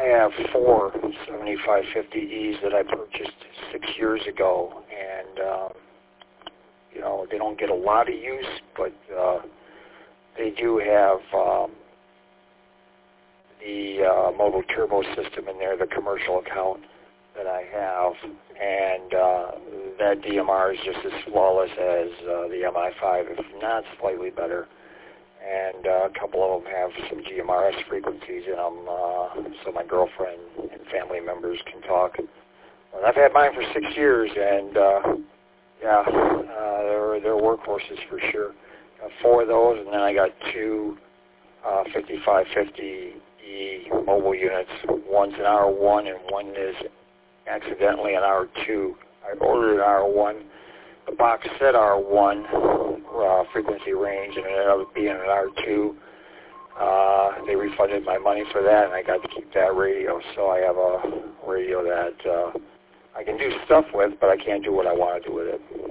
have four 7550Es that I purchased 6 years ago, and they don't get a lot of use, but they do have the Moto Turbo system in there, the commercial account that I have, and that DMR is just as flawless as the MI5, if not slightly better. And a couple of them have some GMRS frequencies in them, so my girlfriend and family members can talk. Well, I've had mine for 6 years, and they're workhorses for sure. Got four of those, and then I got two 5550E mobile units. One's an R1, and one is accidentally an R2. I ordered an R1. The box said R1 frequency range, and it ended up being an R2. They refunded my money for that, and I got to keep that radio. So I have a radio that I can do stuff with, but I can't do what I want to do with it.